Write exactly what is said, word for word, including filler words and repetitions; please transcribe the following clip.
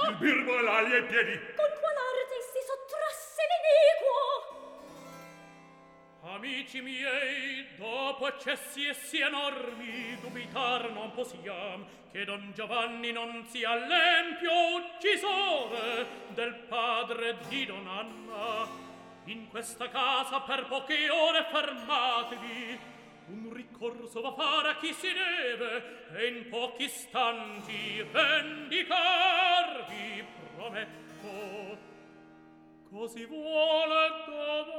Il birbo e l'ali ai piedi. Con qual arte si sottrasse l'iniquo? Amici miei, dopo eccessi e sì enormi, dubitar non possiam che Don Giovanni non sia l'empio uccisore del padre di Don Anna. In questa casa per poche ore fermatevi, un ricorso va fare a chi si deve e in pochi istanti vendicarvi prometto. Così vuole Dove